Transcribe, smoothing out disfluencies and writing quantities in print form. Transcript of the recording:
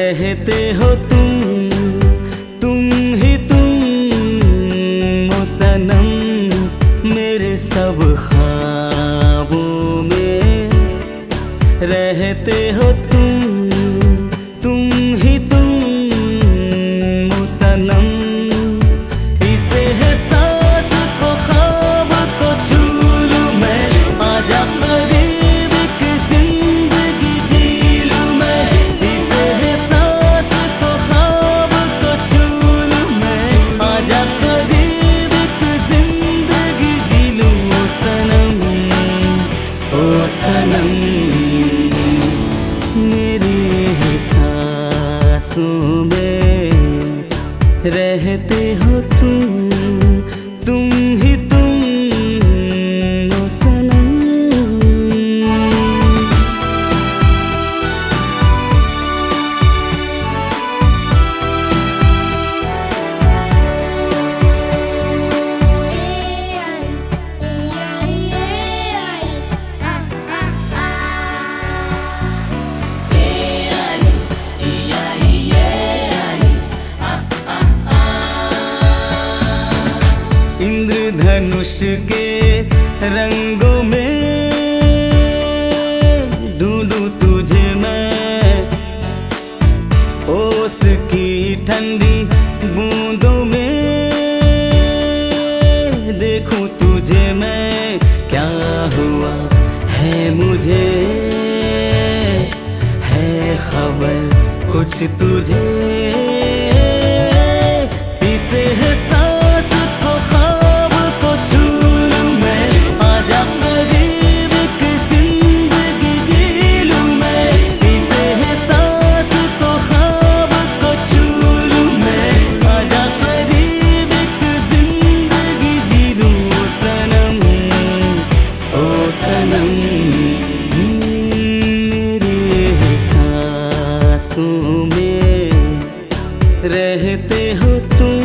रहते हो तुम ही तुम ओ सनम, मेरे सब ख्वाबों में रहते हो तुम ही तुम ओ सनम। इसे है सांस को ख्वाब को छू लूं मैं, आजा करीब की जिंदगी जी लूं मैं। इसे है सांस को ख्वाब को छू लूं मैं, आजा करीब की जिंदगी जी लूं ओ सनम, ओ सनम। मेरी सांसों में रहते हो तुम ही तुम ओ सनम। इंद्रधनुष के रंगों में ढूंढूं तुझे मैं, ओस की ठंडी बूंदों में देखूं तुझे मैं। क्या हुआ है मुझे है खबर कुछ तुझे, इसे है सांस को ख्वाब को छू लूं मैं, आजा करीब की जिंदगी जी लूं मैं। इसे है सांस को ख्वाब को छू लूं मैं, आजा करीब की जिंदगी जी लूं ओ सनम, ओ सनम। मेरे सांसों में रहते हो तुम